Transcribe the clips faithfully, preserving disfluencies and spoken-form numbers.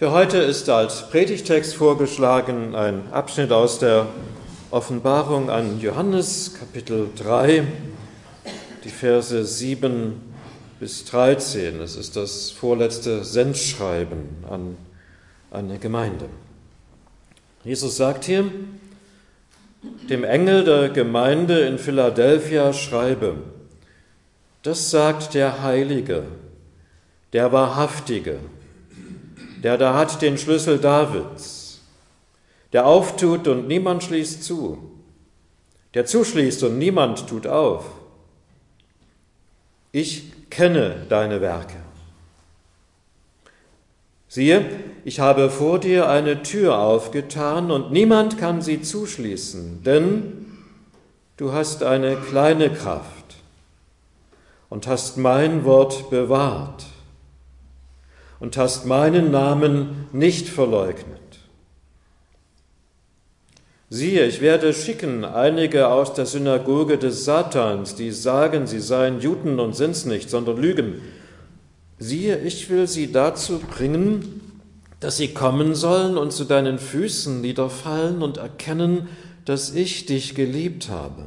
Für heute ist als Predigtext vorgeschlagen ein Abschnitt aus der Offenbarung an Johannes, Kapitel drei, die Verse sieben bis dreizehn. Es ist das vorletzte Sendschreiben an eine Gemeinde. Jesus sagt hier: Dem Engel der Gemeinde in Philadelphia schreibe: Das sagt der Heilige, der Wahrhaftige, der da hat den Schlüssel Davids, der auftut und niemand schließt zu, der zuschließt und niemand tut auf. Ich kenne deine Werke. Siehe, ich habe vor dir eine Tür aufgetan und niemand kann sie zuschließen, denn du hast eine kleine Kraft und hast mein Wort bewahrt und hast meinen Namen nicht verleugnet. Siehe, ich werde schicken einige aus der Synagoge des Satans, die sagen, sie seien Juden und sind's nicht, sondern lügen. Siehe, ich will sie dazu bringen, dass sie kommen sollen und zu deinen Füßen niederfallen und erkennen, dass ich dich geliebt habe.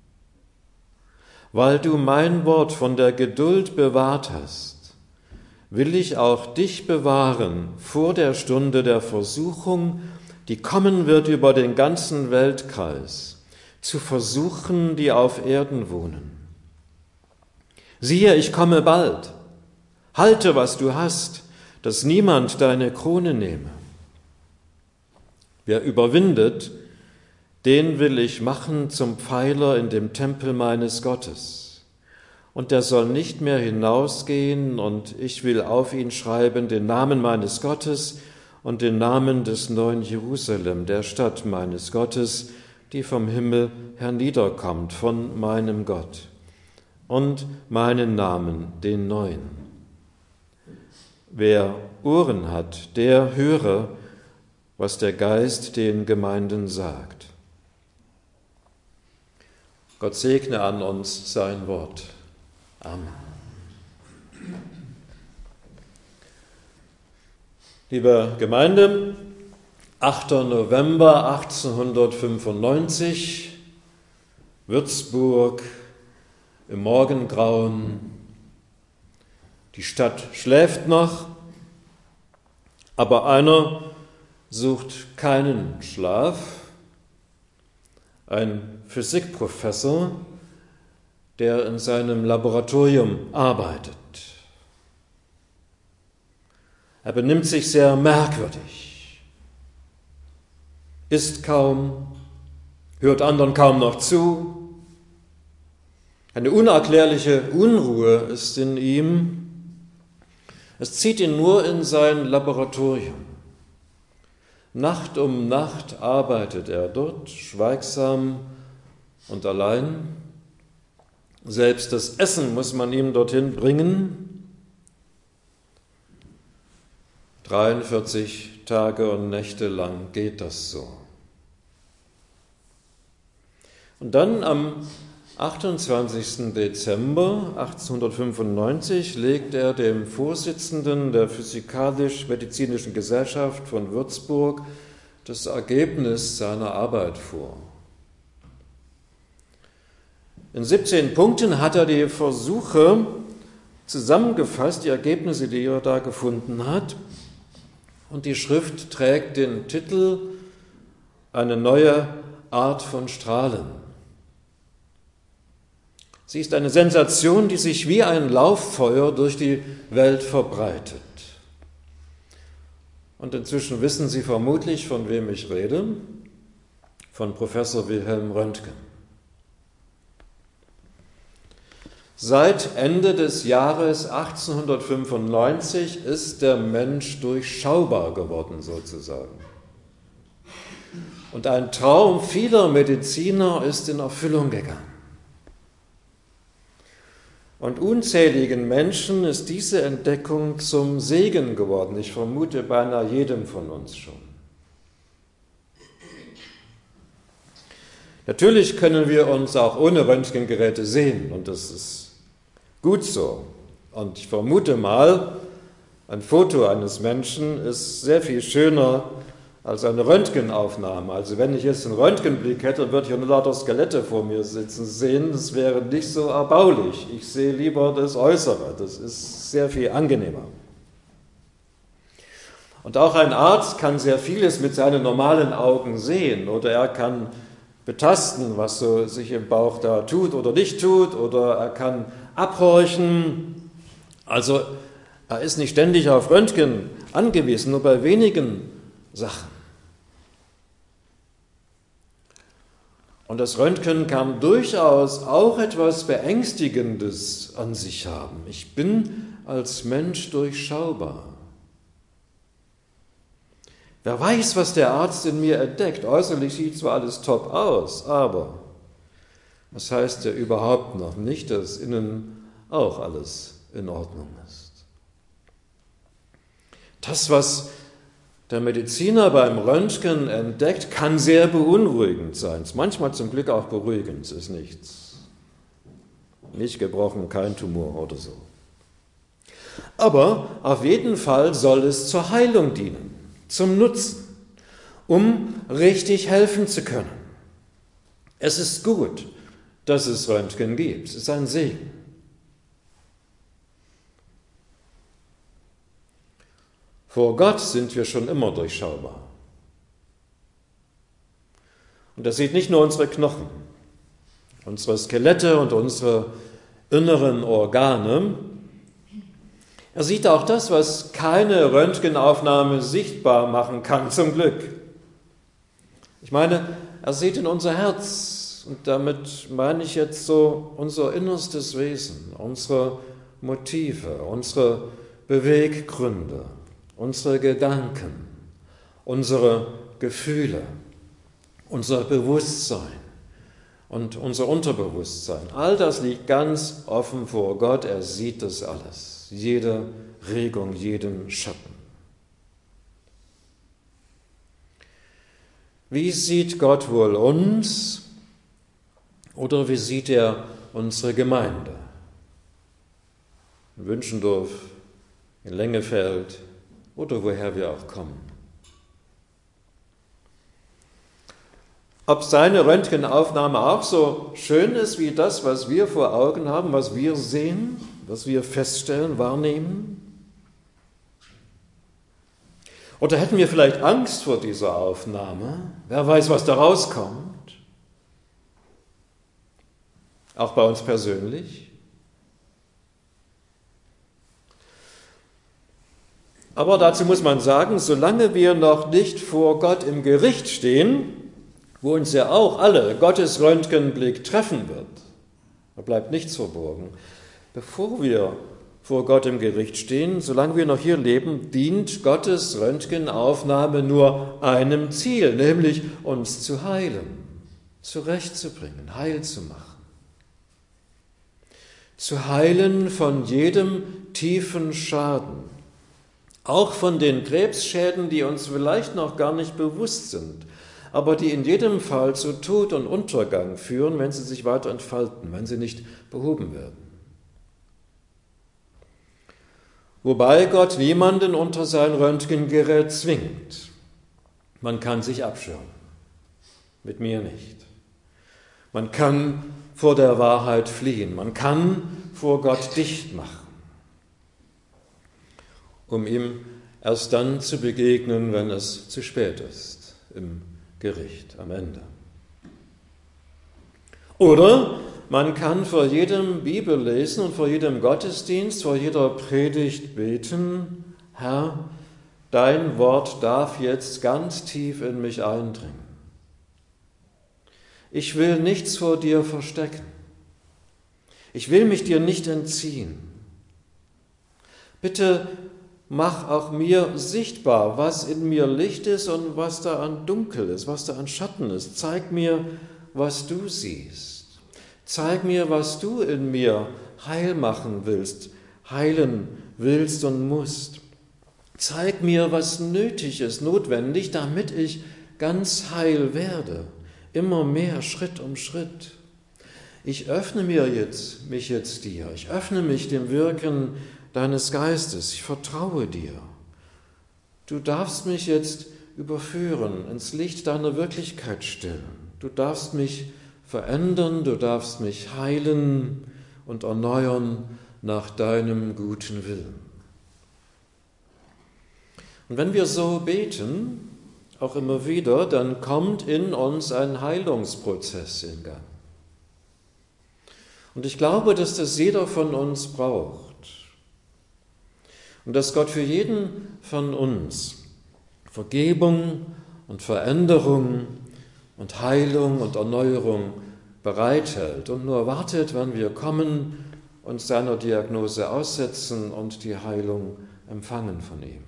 Weil du mein Wort von der Geduld bewahrt hast, will ich auch dich bewahren vor der Stunde der Versuchung, die kommen wird über den ganzen Weltkreis, zu versuchen, die auf Erden wohnen. Siehe, ich komme bald. Halte, was du hast, dass niemand deine Krone nehme. Wer überwindet, den will ich machen zum Pfeiler in dem Tempel meines Gottes. Und der soll nicht mehr hinausgehen, und ich will auf ihn schreiben den Namen meines Gottes und den Namen des neuen Jerusalem, der Stadt meines Gottes, die vom Himmel herniederkommt, von meinem Gott, und meinen Namen, den neuen. Wer Ohren hat, der höre, was der Geist den Gemeinden sagt. Gott segne an uns sein Wort. Amen. Liebe Gemeinde, achter November achtzehnhundertfünfundneunzig, Würzburg im Morgengrauen. Die Stadt schläft noch, aber einer sucht keinen Schlaf. Ein Physikprofessor, der in seinem Laboratorium arbeitet. Er benimmt sich sehr merkwürdig, isst kaum, hört anderen kaum noch zu. Eine unerklärliche Unruhe ist in ihm. Es zieht ihn nur in sein Laboratorium. Nacht um Nacht arbeitet er dort, schweigsam und allein. Selbst das Essen muss man ihm dorthin bringen. dreiundvierzig Tage und Nächte lang geht das so. Und dann am achtundzwanzigsten Dezember achtzehnhundertfünfundneunzig legt er dem Vorsitzenden der Physikalisch-Medizinischen Gesellschaft von Würzburg das Ergebnis seiner Arbeit vor. In siebzehn Punkten hat er die Versuche zusammengefasst, die Ergebnisse, die er da gefunden hat. Und die Schrift trägt den Titel Eine neue Art von Strahlen. Sie ist eine Sensation, die sich wie ein Lauffeuer durch die Welt verbreitet. Und inzwischen wissen Sie vermutlich, von wem ich rede, von Professor Wilhelm Röntgen. Seit Ende des Jahres achtzehnhundertfünfundneunzig ist der Mensch durchschaubar geworden, sozusagen. Und ein Traum vieler Mediziner ist in Erfüllung gegangen. Und unzähligen Menschen ist diese Entdeckung zum Segen geworden. Ich vermute beinahe jedem von uns schon. Natürlich können wir uns auch ohne Röntgengeräte sehen, und das ist gut so. Und ich vermute mal, Ein Foto eines Menschen ist sehr viel schöner als eine Röntgenaufnahme. Also wenn ich jetzt einen Röntgenblick hätte, würde ich nur lauter Skelette vor mir sitzen sehen. Das wäre nicht so erbaulich. Ich sehe lieber das Äußere. Das ist sehr viel angenehmer. Und auch ein Arzt kann sehr vieles mit seinen normalen Augen sehen. Oder er kann betasten, was so sich im Bauch da tut oder nicht tut. Oder er kann abhorchen. Also er ist nicht ständig auf Röntgen angewiesen, nur bei wenigen Sachen. Und das Röntgen kann durchaus auch etwas Beängstigendes an sich haben. Ich bin als Mensch durchschaubar. Wer weiß, was der Arzt in mir entdeckt. Äußerlich sieht zwar alles top aus, aber das heißt ja überhaupt noch nicht, dass innen auch alles in Ordnung ist. Das, was der Mediziner beim Röntgen entdeckt, kann sehr beunruhigend sein. Manchmal zum Glück auch beruhigend, ist nichts. Nicht gebrochen, kein Tumor oder so. Aber auf jeden Fall soll es zur Heilung dienen, zum Nutzen, um richtig helfen zu können. Es ist gut, dass es Röntgen gibt. Es ist ein Segen. Vor Gott sind wir schon immer durchschaubar. Und er sieht nicht nur unsere Knochen, unsere Skelette und unsere inneren Organe. Er sieht auch das, was keine Röntgenaufnahme sichtbar machen kann, zum Glück. Ich meine, er sieht in unser Herz. Und damit meine ich jetzt so unser innerstes Wesen, unsere Motive, unsere Beweggründe, unsere Gedanken, unsere Gefühle, unser Bewusstsein und unser Unterbewusstsein. All das liegt ganz offen vor Gott. Er sieht das alles, jede Regung, jeden Schatten. Wie sieht Gott wohl uns oder wie sieht er unsere Gemeinde? In Wünschendorf, in Lengefeld, oder woher wir auch kommen. Ob seine Röntgenaufnahme auch so schön ist wie das, was wir vor Augen haben, was wir sehen, was wir feststellen, wahrnehmen? Oder hätten wir vielleicht Angst vor dieser Aufnahme? Wer weiß, was da rauskommt? Auch bei uns persönlich? Aber dazu muss man sagen, solange wir noch nicht vor Gott im Gericht stehen, wo uns ja auch alle Gottes Röntgenblick treffen wird, da bleibt nichts verborgen, bevor wir vor Gott im Gericht stehen, solange wir noch hier leben, dient Gottes Röntgenaufnahme nur einem Ziel, nämlich uns zu heilen, zurechtzubringen, heil zu machen. Zu heilen von jedem tiefen Schaden, auch von den Krebsschäden, die uns vielleicht noch gar nicht bewusst sind, aber die in jedem Fall zu Tod und Untergang führen, wenn sie sich weiter entfalten, wenn sie nicht behoben werden. Wobei Gott niemanden unter sein Röntgengerät zwingt. Man kann sich abschirmen, mit mir nicht. Man kann vor der Wahrheit fliehen, man kann vor Gott dicht machen, um ihm erst dann zu begegnen, wenn es zu spät ist, im Gericht am Ende. Oder man kann vor jedem Bibellesen und vor jedem Gottesdienst, vor jeder Predigt beten: Herr, dein Wort darf jetzt ganz tief in mich eindringen. Ich will nichts vor dir verstecken. Ich will mich dir nicht entziehen. Bitte mach auch mir sichtbar, was in mir Licht ist und was da an Dunkel ist, was da an Schatten ist. Zeig mir, was du siehst. Zeig mir, was du in mir heil machen willst, heilen willst und musst. Zeig mir, was nötig ist, notwendig, damit ich ganz heil werde. Immer mehr, Schritt um Schritt. Ich öffne mir jetzt, mich jetzt dir. Ich öffne mich dem Wirken deines Geistes. Ich vertraue dir. Du darfst mich jetzt überführen, ins Licht deiner Wirklichkeit stellen. Du darfst mich verändern, du darfst mich heilen und erneuern nach deinem guten Willen. Und wenn wir so beten, auch immer wieder, dann kommt in uns ein Heilungsprozess in Gang. Und ich glaube, dass das jeder von uns braucht. Und dass Gott für jeden von uns Vergebung und Veränderung und Heilung und Erneuerung bereithält und nur wartet, wann wir kommen, uns seiner Diagnose aussetzen und die Heilung empfangen von ihm.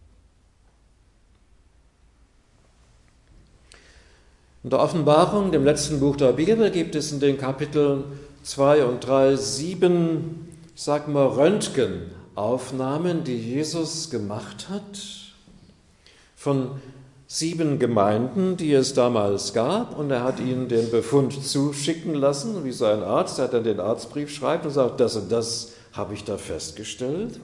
In der Offenbarung, dem letzten Buch der Bibel, gibt es in den Kapiteln zwei und drei sieben, ich sag mal, Röntgenaufnahmen, die Jesus gemacht hat, von sieben Gemeinden, die es damals gab. Und er hat ihnen den Befund zuschicken lassen, wie so ein Arzt. Er hat dann den Arztbrief schreibt und sagt, das und das habe ich da festgestellt.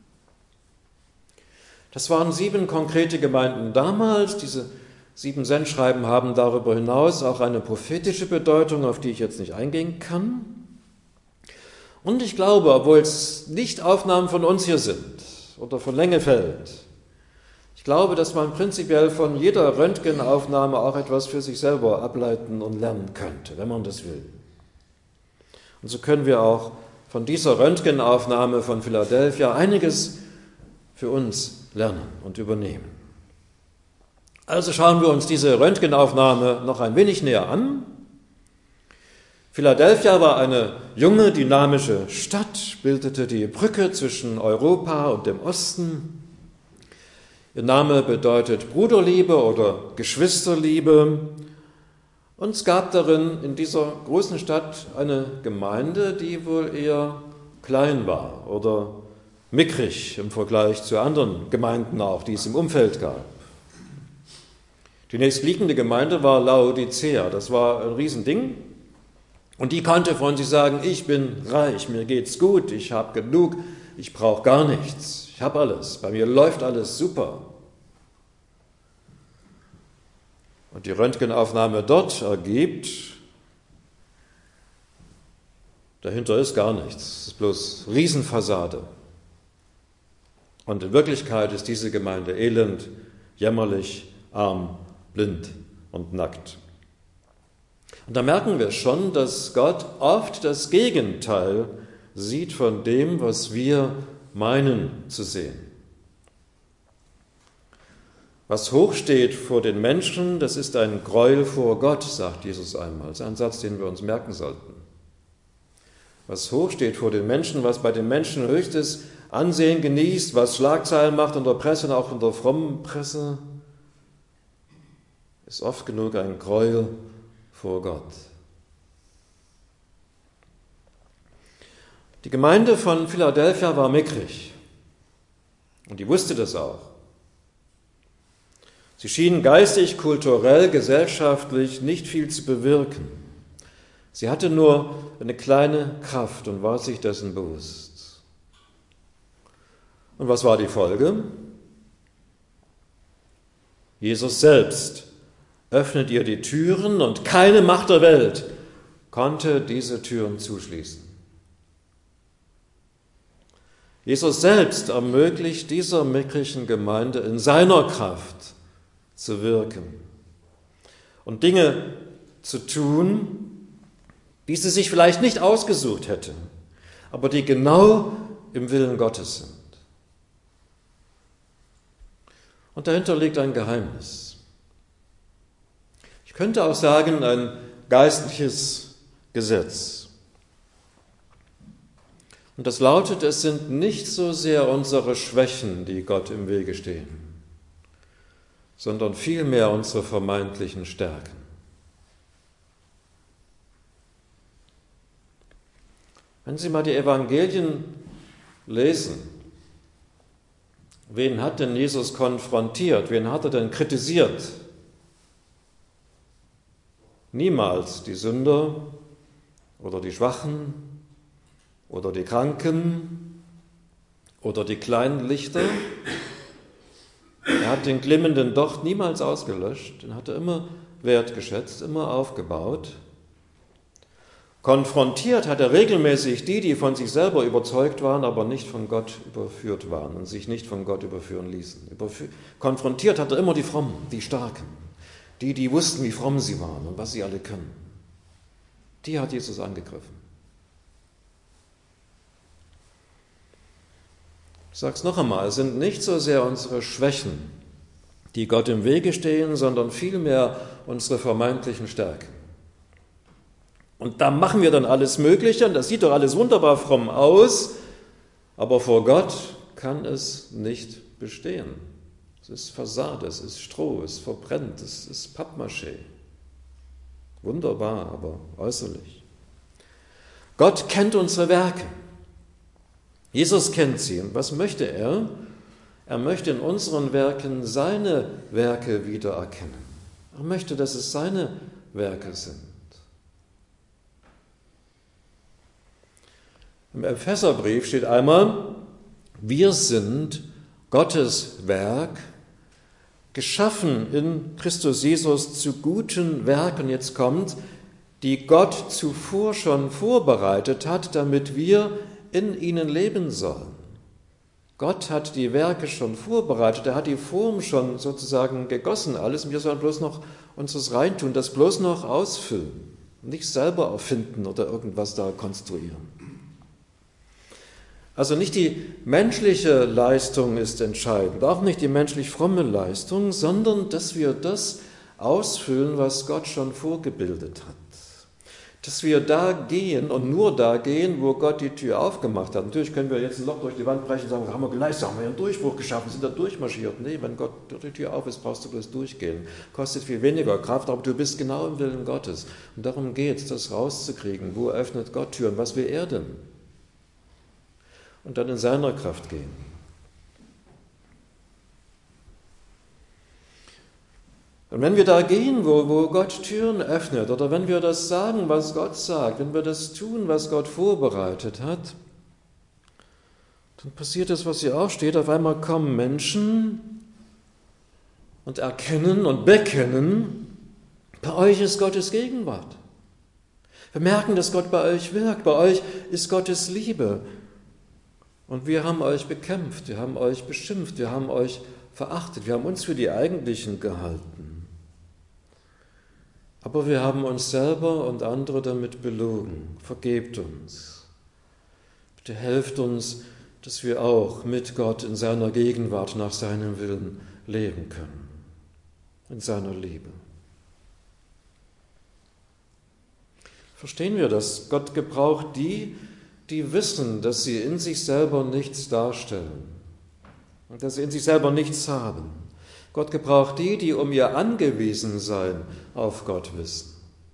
Das waren sieben konkrete Gemeinden damals. Diese sieben Sendschreiben haben darüber hinaus auch eine prophetische Bedeutung, auf die ich jetzt nicht eingehen kann. Und ich glaube, obwohl es nicht Aufnahmen von uns hier sind oder von Lengefeld, ich glaube, dass man prinzipiell von jeder Röntgenaufnahme auch etwas für sich selber ableiten und lernen könnte, wenn man das will. Und so können wir auch von dieser Röntgenaufnahme von Philadelphia einiges für uns lernen und übernehmen. Also schauen wir uns diese Röntgenaufnahme noch ein wenig näher an. Philadelphia war eine junge, dynamische Stadt, bildete die Brücke zwischen Europa und dem Osten. Ihr Name bedeutet Bruderliebe oder Geschwisterliebe. Und es gab darin, in dieser großen Stadt, eine Gemeinde, die wohl eher klein war oder mickrig im Vergleich zu anderen Gemeinden auch, die es im Umfeld gab. Die nächstliegende Gemeinde war Laodicea, das war ein Riesending. Und die konnte von sich sagen, ich bin reich, mir geht's gut, ich habe genug, ich brauche gar nichts, ich habe alles, bei mir läuft alles super. Und die Röntgenaufnahme dort ergibt, dahinter ist gar nichts, es ist bloß Riesenfassade. Und in Wirklichkeit ist diese Gemeinde elend, jämmerlich, arm, blind und nackt. Und da merken wir schon, dass Gott oft das Gegenteil sieht von dem, was wir meinen zu sehen. Was hoch steht vor den Menschen, das ist ein Gräuel vor Gott, sagt Jesus einmal. Das ist ein Satz, den wir uns merken sollten. Was hoch steht vor den Menschen, was bei den Menschen höchstes Ansehen genießt, was Schlagzeilen macht in der Presse und auch in der frommen Presse, ist oft genug ein Gräuel vor Gott. Die Gemeinde von Philadelphia war mickrig und die wusste das auch. Sie schien geistig, kulturell, gesellschaftlich nicht viel zu bewirken. Sie hatte nur eine kleine Kraft und war sich dessen bewusst. Und was war die Folge? Jesus selbst öffnet ihr die Türen und keine Macht der Welt konnte diese Türen zuschließen. Jesus selbst ermöglicht dieser mickrigen Gemeinde in seiner Kraft zu wirken und Dinge zu tun, die sie sich vielleicht nicht ausgesucht hätte, aber die genau im Willen Gottes sind. Und dahinter liegt ein Geheimnis. Ich könnte auch sagen, ein geistliches Gesetz. Und das lautet, es sind nicht so sehr unsere Schwächen, die Gott im Wege stehen, sondern vielmehr unsere vermeintlichen Stärken. Wenn Sie mal die Evangelien lesen, wen hat denn Jesus konfrontiert? Wen hat er denn kritisiert? Niemals die Sünder oder die Schwachen oder die Kranken oder die kleinen Lichter. Er hat den glimmenden Docht niemals ausgelöscht, den hat er immer wertgeschätzt, immer aufgebaut. Konfrontiert hat er regelmäßig die, die von sich selber überzeugt waren, aber nicht von Gott überführt waren und sich nicht von Gott überführen ließen. Überfü- Konfrontiert hat er immer die Frommen, die Starken, die, die wussten, wie fromm sie waren und was sie alle können. Die hat Jesus angegriffen. Ich sage es noch einmal, es sind nicht so sehr unsere Schwächen, die Gott im Wege stehen, sondern vielmehr unsere vermeintlichen Stärken. Und da machen wir dann alles Mögliche und das sieht doch alles wunderbar fromm aus, aber vor Gott kann es nicht bestehen. Es ist Fassade, es ist Stroh, es verbrennt, es ist Pappmaché. Wunderbar, aber äußerlich. Gott kennt unsere Werke. Jesus kennt sie. Und was möchte er? Er möchte in unseren Werken seine Werke wiedererkennen. Er möchte, dass es seine Werke sind. Im Epheserbrief steht einmal, wir sind Gottes Werk, geschaffen in Christus Jesus zu guten Werken, jetzt kommt, die Gott zuvor schon vorbereitet hat, damit wir in ihnen leben sollen. Gott hat die Werke schon vorbereitet, er hat die Form schon sozusagen gegossen, alles, und wir sollen bloß noch unseres reintun, das bloß noch ausfüllen, nicht selber erfinden oder irgendwas da konstruieren. Also nicht die menschliche Leistung ist entscheidend, auch nicht die menschlich fromme Leistung, sondern dass wir das ausfüllen, was Gott schon vorgebildet hat. Dass wir da gehen und nur da gehen, wo Gott die Tür aufgemacht hat. Natürlich können wir jetzt ein Loch durch die Wand brechen und sagen, haben wir geleistet, haben wir einen Durchbruch geschaffen, sind da durchmarschiert. Nee, wenn Gott die Tür auf ist, brauchst du bloß durchgehen. Kostet viel weniger Kraft, aber du bist genau im Willen Gottes. Und darum geht es, das rauszukriegen. Wo öffnet Gott Türen? Was will er denn? Und dann in seiner Kraft gehen. Und wenn wir da gehen, wo, wo Gott Türen öffnet, oder wenn wir das sagen, was Gott sagt, wenn wir das tun, was Gott vorbereitet hat, dann passiert das, was hier auch steht, auf einmal kommen Menschen und erkennen und bekennen, bei euch ist Gottes Gegenwart. Wir merken, dass Gott bei euch wirkt, bei euch ist Gottes Liebe. Und wir haben euch bekämpft, wir haben euch beschimpft, wir haben euch verachtet, wir haben uns für die Eigentlichen gehalten. Aber wir haben uns selber und andere damit belogen. Vergebt uns. Bitte helft uns, dass wir auch mit Gott in seiner Gegenwart nach seinem Willen leben können. In seiner Liebe. Verstehen wir das? Gott gebraucht die, die wissen, dass sie in sich selber nichts darstellen und dass sie in sich selber nichts haben. Gott gebraucht die, die um ihr Angewiesensein auf Gott wissen.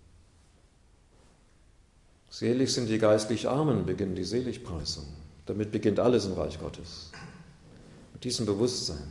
Selig sind die geistlich Armen, beginnt die Seligpreisung. Damit beginnt alles im Reich Gottes. Mit diesem Bewusstsein.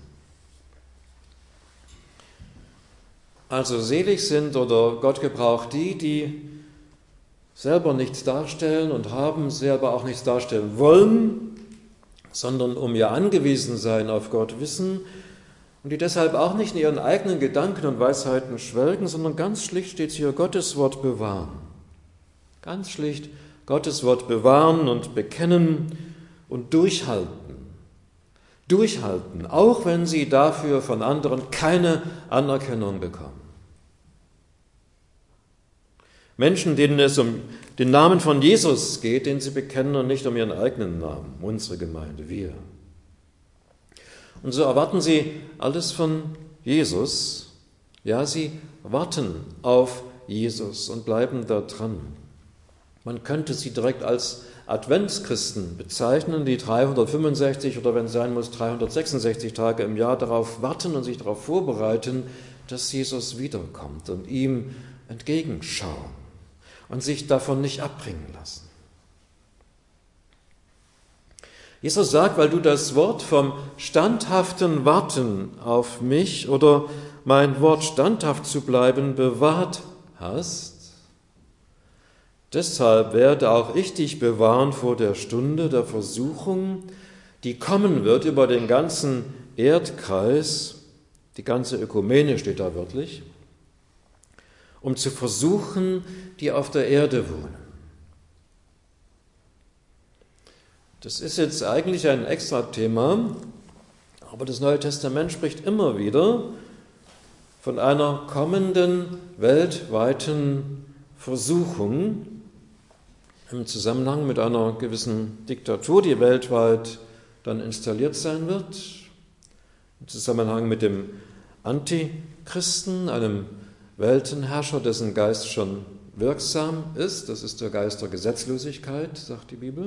Also selig sind oder Gott gebraucht die, die selber nichts darstellen und haben, selber auch nichts darstellen wollen, sondern um ihr Angewiesensein auf Gott wissen und die deshalb auch nicht in ihren eigenen Gedanken und Weisheiten schwelgen, sondern ganz schlicht steht hier, Gottes Wort bewahren. Ganz schlicht Gottes Wort bewahren und bekennen und durchhalten. Durchhalten, auch wenn sie dafür von anderen keine Anerkennung bekommen. Menschen, denen es um den Namen von Jesus geht, den sie bekennen und nicht um ihren eigenen Namen, unsere Gemeinde, wir. Und so erwarten sie alles von Jesus. Ja, sie warten auf Jesus und bleiben da dran. Man könnte sie direkt als Adventschristen bezeichnen, die dreihundertfünfundsechzig oder wenn es sein muss, dreihundertsechsundsechzig Tage im Jahr darauf warten und sich darauf vorbereiten, dass Jesus wiederkommt und ihm entgegenschauen und sich davon nicht abbringen lassen. Jesus sagt, weil du das Wort vom standhaften Warten auf mich oder mein Wort standhaft zu bleiben bewahrt hast, deshalb werde auch ich dich bewahren vor der Stunde der Versuchung, die kommen wird über den ganzen Erdkreis, die ganze Ökumene steht da wörtlich, um zu versuchen, die auf der Erde wohnen. Das ist jetzt eigentlich ein Extra-Thema, aber das Neue Testament spricht immer wieder von einer kommenden weltweiten Versuchung im Zusammenhang mit einer gewissen Diktatur, die weltweit dann installiert sein wird, im Zusammenhang mit dem Antichristen, einem Weltenherrscher, dessen Geist schon wirksam ist. Das ist der Geist der Gesetzlosigkeit, sagt die Bibel.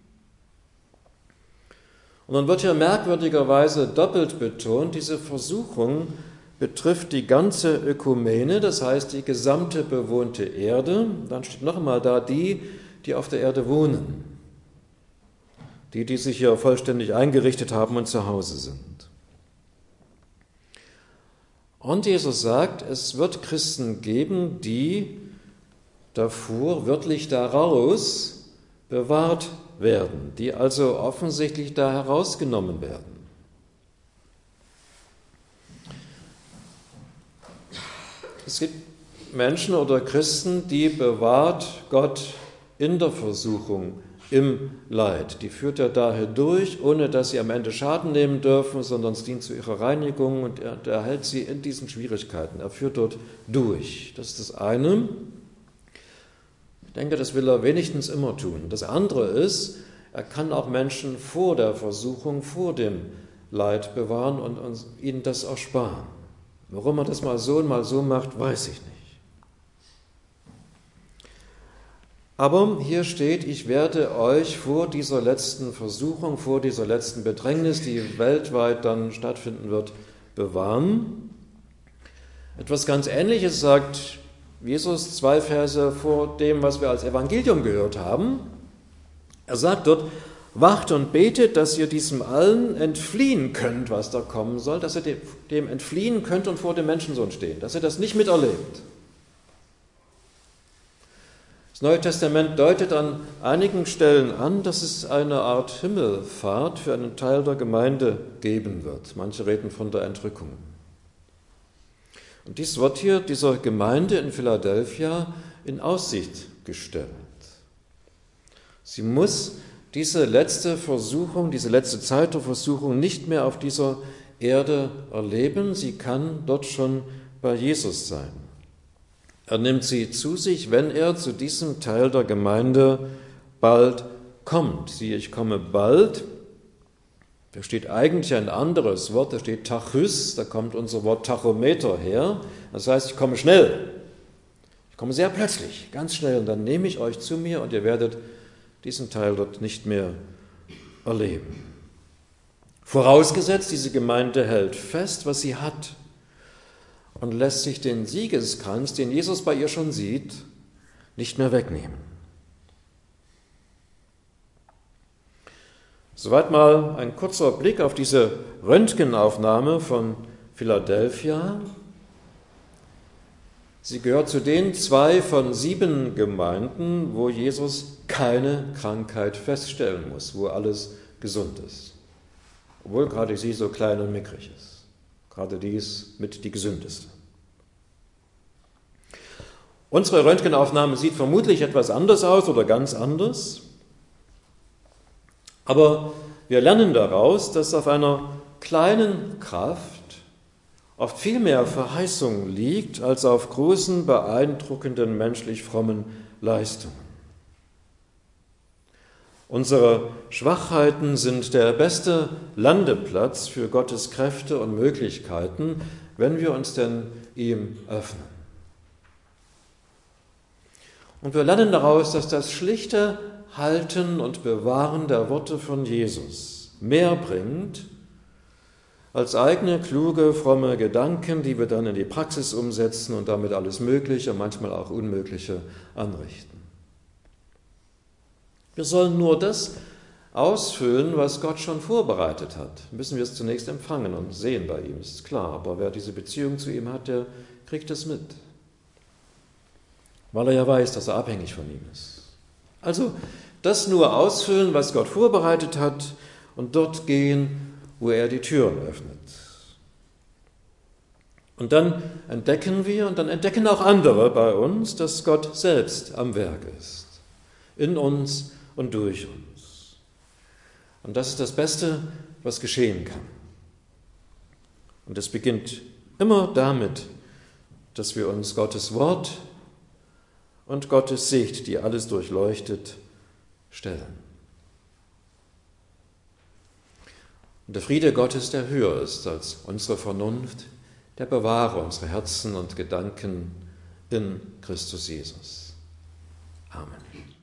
Und dann wird hier merkwürdigerweise doppelt betont, diese Versuchung betrifft die ganze Ökumene, das heißt die gesamte bewohnte Erde. Dann steht noch einmal da die, die auf der Erde wohnen. Die, die sich hier vollständig eingerichtet haben und zu Hause sind. Und Jesus sagt, es wird Christen geben, die davor, wörtlich daraus, bewahrt werden, die also offensichtlich da herausgenommen werden. Es gibt Menschen oder Christen, die bewahrt Gott in der Versuchung, im Leid. Die führt er daher durch, ohne dass sie am Ende Schaden nehmen dürfen, sondern es dient zu ihrer Reinigung und er, er hält sie in diesen Schwierigkeiten. Er führt dort durch. Das ist das eine. Ich denke, das will er wenigstens immer tun. Das andere ist, er kann auch Menschen vor der Versuchung, vor dem Leid bewahren und, und ihnen das ersparen. Warum er das mal so und mal so macht, weiß ich nicht. Aber hier steht, ich werde euch vor dieser letzten Versuchung, vor dieser letzten Bedrängnis, die weltweit dann stattfinden wird, bewahren. Etwas ganz Ähnliches sagt Jesus zwei Verse vor dem, was wir als Evangelium gehört haben. Er sagt dort, wacht und betet, dass ihr diesem allen entfliehen könnt, was da kommen soll, dass ihr dem entfliehen könnt und vor dem Menschensohn stehen, dass ihr das nicht miterlebt. Das Neue Testament deutet an einigen Stellen an, dass es eine Art Himmelfahrt für einen Teil der Gemeinde geben wird. Manche reden von der Entrückung. Und dies wird hier dieser Gemeinde in Philadelphia in Aussicht gestellt. Sie muss diese letzte Versuchung, diese letzte Zeit der Versuchung nicht mehr auf dieser Erde erleben. Sie kann dort schon bei Jesus sein. Er nimmt sie zu sich, wenn er zu diesem Teil der Gemeinde bald kommt. Siehe, ich komme bald. Da steht eigentlich ein anderes Wort, da steht Tachys, da kommt unser Wort Tachometer her. Das heißt, ich komme schnell. Ich komme sehr plötzlich, ganz schnell und dann nehme ich euch zu mir und ihr werdet diesen Teil dort nicht mehr erleben. Vorausgesetzt, diese Gemeinde hält fest, was sie hat und lässt sich den Siegeskranz, den Jesus bei ihr schon sieht, nicht mehr wegnehmen. Soweit mal ein kurzer Blick auf diese Röntgenaufnahme von Philadelphia. Sie gehört zu den zwei von sieben Gemeinden, wo Jesus keine Krankheit feststellen muss, wo alles gesund ist. Obwohl gerade sie so klein und mickrig ist. Gerade dies mit die gesündeste. Unsere Röntgenaufnahme sieht vermutlich etwas anders aus oder ganz anders. Aber wir lernen daraus, dass auf einer kleinen Kraft oft viel mehr Verheißung liegt, als auf großen, beeindruckenden, menschlich frommen Leistungen. Unsere Schwachheiten sind der beste Landeplatz für Gottes Kräfte und Möglichkeiten, wenn wir uns denn ihm öffnen. Und wir lernen daraus, dass das schlichte Halten und Bewahren der Worte von Jesus mehr bringt als eigene, kluge, fromme Gedanken, die wir dann in die Praxis umsetzen und damit alles Mögliche, manchmal auch Unmögliche anrichten. Wir sollen nur das ausfüllen, was Gott schon vorbereitet hat. Müssen wir es zunächst empfangen und sehen bei ihm, ist klar. Aber wer diese Beziehung zu ihm hat, der kriegt es mit. Weil er ja weiß, dass er abhängig von ihm ist. Also das nur ausfüllen, was Gott vorbereitet hat und dort gehen, wo er die Türen öffnet. Und dann entdecken wir und dann entdecken auch andere bei uns, dass Gott selbst am Werk ist, in uns und durch uns. Und das ist das Beste, was geschehen kann. Und es beginnt immer damit, dass wir uns Gottes Wort und Gottes Sicht, die alles durchleuchtet, stellen. Und der Friede Gottes, der höher ist als unsere Vernunft, der bewahre unsere Herzen und Gedanken in Christus Jesus. Amen.